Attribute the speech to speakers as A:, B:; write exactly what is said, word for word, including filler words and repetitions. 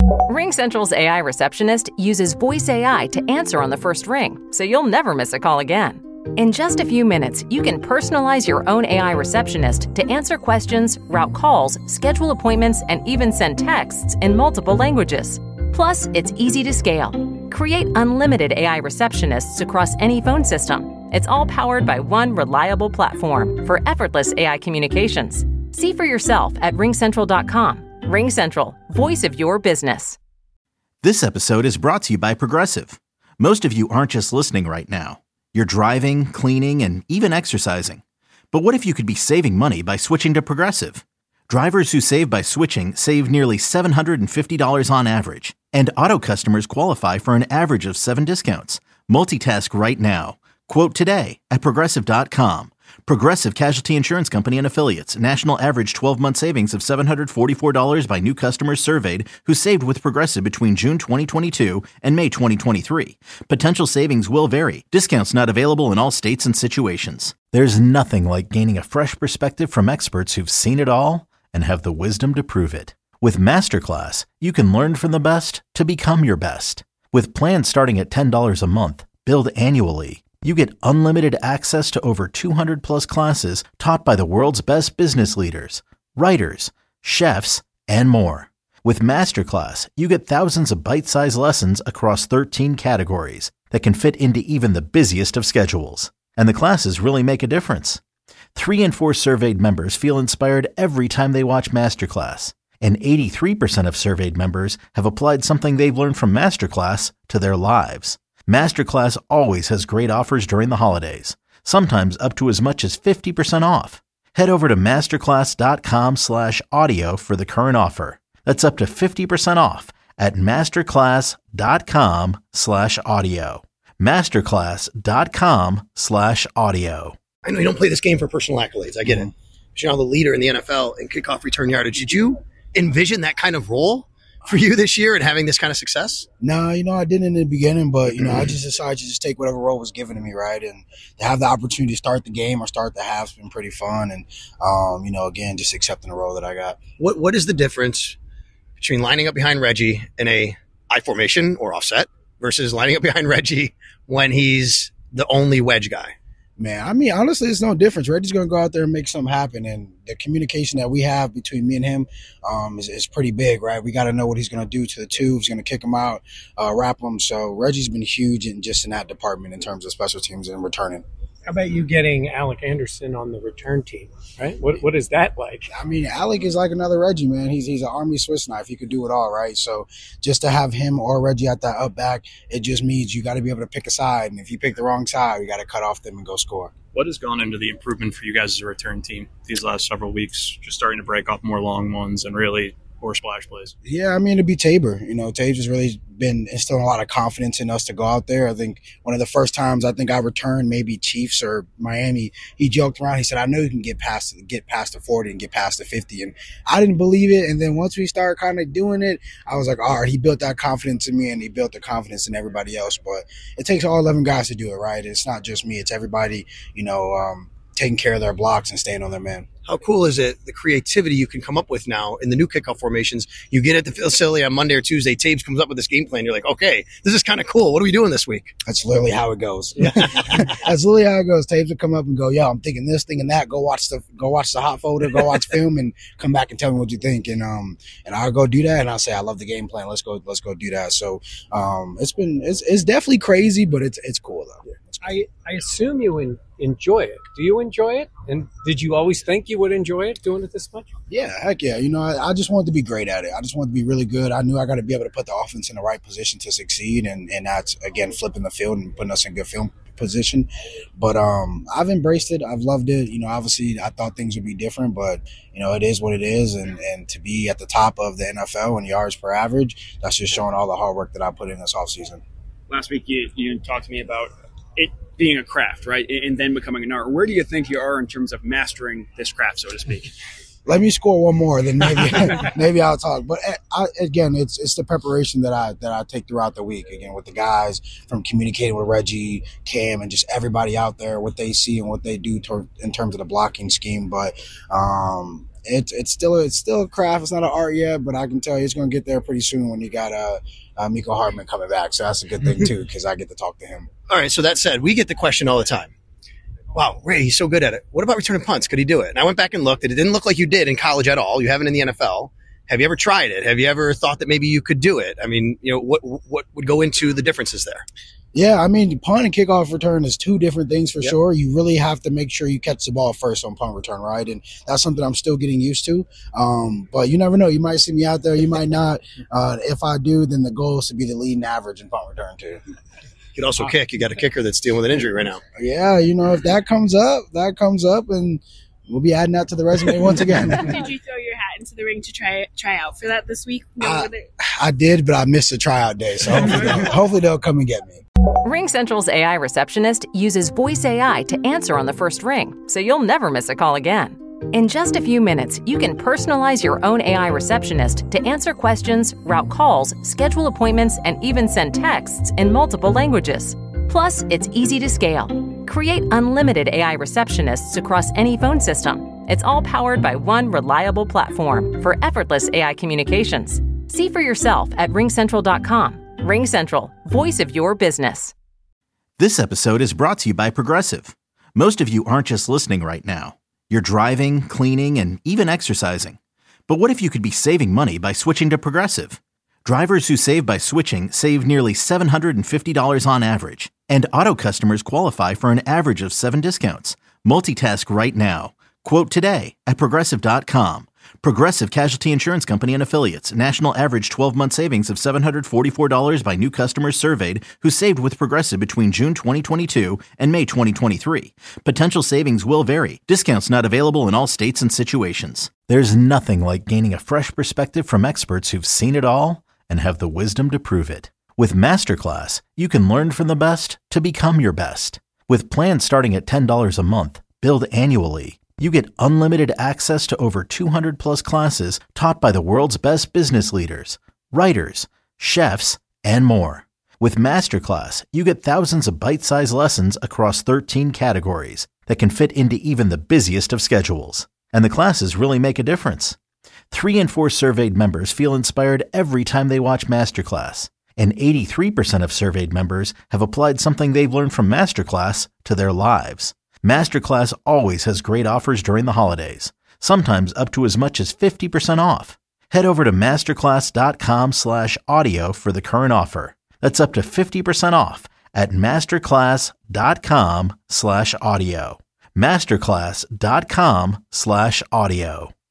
A: RingCentral's A I receptionist uses voice A I to answer on the first ring, so you'll never miss a call again. In just a few minutes, you can personalize your own A I receptionist to answer questions, route calls, schedule appointments, and even send texts in multiple languages. Plus, it's easy to scale. Create unlimited A I receptionists across any phone system. It's all powered by one reliable platform for effortless A I communications. See for yourself at ring central dot com. RingCentral, voice of your business.
B: This episode is brought to you by Progressive. Most of you aren't just listening right now. You're driving, cleaning, and even exercising. But what if you could be saving money by switching to Progressive? Drivers who save by switching save nearly seven hundred fifty dollars on average. And auto customers qualify for an average of seven discounts. Multitask right now. Quote today at progressive dot com. Progressive Casualty Insurance Company and Affiliates. National average twelve-month savings of seven hundred forty-four dollars by new customers surveyed who saved with Progressive between June twenty twenty-two and May twenty twenty-three. Potential savings will vary. Discounts not available in all states and situations. There's nothing like gaining a fresh perspective from experts who've seen it all and have the wisdom to prove it. With Masterclass, you can learn from the best to become your best. With plans starting at ten dollars a month, billed annually, you get unlimited access to over two hundred plus classes taught by the world's best business leaders, writers, chefs, and more. With Masterclass, you get thousands of bite-sized lessons across thirteen categories that can fit into even the busiest of schedules. And the classes really make a difference. Three in four surveyed members feel inspired every time they watch Masterclass. And eighty-three percent of surveyed members have applied something they've learned from Masterclass to their lives. Masterclass always has great offers during the holidays, sometimes up to as much as fifty percent off. Head over to masterclass.com slash audio for the current offer. That's up to fifty percent off at masterclass.com slash audio. Masterclass.com slash audio.
C: I know you don't play this game for personal accolades. I get it. But you're now the leader in the N F L in kickoff return yardage. Did you envision that kind of role for you this year and having this kind of success?
D: No, you know, I didn't in the beginning, but, you know, I just decided to just take whatever role was given to me, right? And to have the opportunity to start the game or start the half's been pretty fun. And, um, you know, again, just accepting the role that I got.
C: What What is the difference between lining up behind Reggie in a I formation or offset versus lining up behind Reggie when he's the only wedge guy?
D: Man, I mean, honestly, it's no difference. Reggie's going to go out there and make something happen. And the communication that we have between me and him um, is, is pretty big, right? We got to know what he's going to do to the two. He's going to kick him out, uh, wrap him. So Reggie's been huge in just in that department in terms of special teams and returning.
E: How about you getting Alec Anderson on the return team, right? What What is that like?
D: I mean, Alec is like another Reggie, man. He's he's an Army Swiss knife. He could do it all, right? So just to have him or Reggie at that up back, it just means you got to be able to pick a side. And if you pick the wrong side, you got to cut off them and go score.
F: What has gone into the improvement for you guys as a return team these last several weeks, just starting to break off more long ones and really more splash plays?
D: Yeah, I mean, it'd be Tabor. You know, Tabor has really been instilling a lot of confidence in us to go out there. I think one of the first times I think I returned, maybe Chiefs or Miami, he joked around. He said, I know you can get past get past the forty and get past the fifty. And I didn't believe it. And then once we started kind of doing it, I was like, all right, he built that confidence in me and he built the confidence in everybody else. But it takes all eleven guys to do it, right? It's not just me. It's everybody, you know, um, taking care of their blocks and staying on their man.
C: How cool is it, the creativity you can come up with now in the new kickoff formations? You get at the facility on Monday or Tuesday, Tabes comes up with this game plan. You're like, okay, this is kind of cool. What are we doing this week?
D: That's literally how it goes. That's literally how it goes. Tabes will come up and go, yo, I'm thinking this, thinking that. Go watch the go watch the hot folder, go watch film, and come back and tell me what you think. And um, and I'll go do that, and I'll say, I love the game plan. Let's go, let's go do that. So um, it's been it's it's definitely crazy, but it's it's cool though. Yeah.
E: I, I assume you in, enjoy it. Do you enjoy it? And did you always think you would enjoy it, doing it this much?
D: Yeah, heck yeah. You know, I, I just wanted to be great at it. I just wanted to be really good. I knew I got to be able to put the offense in the right position to succeed, and, and that's, again, flipping the field and putting us in good film position. But um, I've embraced it. I've loved it. You know, obviously I thought things would be different, but, you know, it is what it is. And, and to be at the top of the N F L in yards per average, that's just showing all the hard work that I put in this offseason.
G: Last week you, you talked to me about it being a craft, right, and then becoming an art. Where do you think you are in terms of mastering this craft, so to speak?
D: Let me score one more, then maybe maybe I'll talk. But I, again, it's it's the preparation that I that I take throughout the week. Again, with the guys, from communicating with Reggie, Cam, and just everybody out there, what they see and what they do to, in terms of the blocking scheme. But um, it's it's still it's still a craft. It's not an art yet, but I can tell you it's going to get there pretty soon when you got uh, uh, Miko Hardman coming back. So that's a good thing too, because I get to talk to him.
C: All right. So that said, we get the question all the time. Wow, Ray, he's so good at it. What about returning punts? Could he do it? And I went back and looked, and it didn't look like you did in college at all. You haven't in the N F L. Have you ever tried it? Have you ever thought that maybe you could do it? I mean, you know, what what would go into the differences there?
D: Yeah, I mean, punt and kickoff return is two different things for
C: Yep.
D: sure. You really have to make sure you catch the ball first on punt return, right? And that's something I'm still getting used to. Um, but you never know. You might see me out there. You might not. Uh, if I do, then the goal is to be the leading average in punt return too.
C: You could also kick. You got a kicker that's dealing with an injury right now.
D: Yeah, you know, if that comes up, that comes up, and we'll be adding that to the resume once again.
H: Did you throw your hat into the ring to try try out for that this week? No,
D: I,
H: it-
D: I did, but I missed the tryout day, so hopefully they'll, hopefully they'll come and get me.
A: RingCentral's A I receptionist uses voice A I to answer on the first ring, so you'll never miss a call again. In just a few minutes, you can personalize your own A I receptionist to answer questions, route calls, schedule appointments, and even send texts in multiple languages. Plus, it's easy to scale. Create unlimited A I receptionists across any phone system. It's all powered by one reliable platform for effortless A I communications. See for yourself at ring central dot com. RingCentral, voice of your business.
B: This episode is brought to you by Progressive. Most of you aren't just listening right now. You're driving, cleaning, and even exercising. But what if you could be saving money by switching to Progressive? Drivers who save by switching save nearly seven hundred fifty dollars on average. And auto customers qualify for an average of seven discounts. Multitask right now. Quote today at progressive dot com. Progressive Casualty Insurance Company and Affiliates. National average twelve-month savings of seven hundred forty-four dollars by new customers surveyed who saved with Progressive between June twenty twenty-two and May twenty twenty-three. Potential savings will vary. Discounts not available in all states and situations. There's nothing like gaining a fresh perspective from experts who've seen it all and have the wisdom to prove it. With Masterclass, you can learn from the best to become your best. With plans starting at ten dollars a month, billed annually, you get unlimited access to over two hundred plus classes taught by the world's best business leaders, writers, chefs, and more. With Masterclass, you get thousands of bite-sized lessons across thirteen categories that can fit into even the busiest of schedules. And the classes really make a difference. Three in four surveyed members feel inspired every time they watch Masterclass. And eighty-three percent of surveyed members have applied something they've learned from Masterclass to their lives. Masterclass always has great offers during the holidays, sometimes up to as much as fifty percent off. Head over to masterclass dot com slash audio for the current offer. That's up to fifty percent off at masterclass dot com slash audio. masterclass dot com slash audio.